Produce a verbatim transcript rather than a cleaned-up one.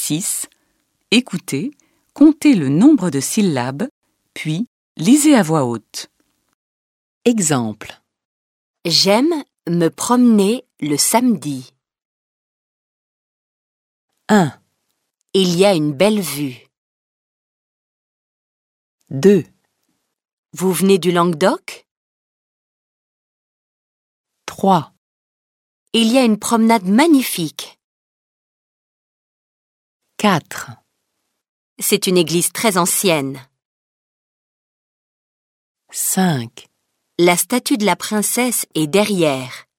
six. Écoutez, comptez le nombre de syllabes, puis lisez à voix haute. Exemple. J'aime me promener le samedi. un, Il y a une belle vue. deux, Vous venez du Languedoc? trois, Il y a une promenade magnifique. quatre, C'est une église très ancienne. cinq, La statue de la princesse est derrière.